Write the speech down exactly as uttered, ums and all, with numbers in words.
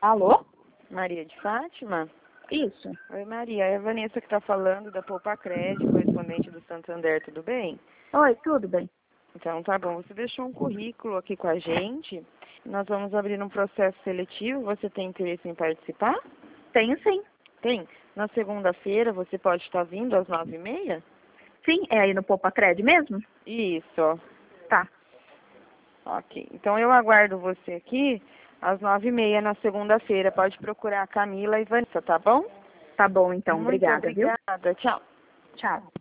Alô? Maria de Fátima? Isso. Oi, Maria. É a Vanessa que está falando da Poupa Crédito, correspondente do Santander, tudo bem? Oi, tudo bem. Então, tá bom. Você deixou um currículo aqui com a gente. Nós vamos abrir um processo seletivo. Você tem interesse em participar? Tenho sim. Tem. Na segunda-feira, você pode estar vindo às nove e meia? Sim, é aí no Poupa Cred mesmo? Isso. Tá. Ok. Então, eu aguardo você aqui às nove e meia na segunda-feira. Pode procurar a Camila e Vanessa, tá bom? Tá bom, então. Muito Obrigada, viu? obrigada. Tchau. Tchau.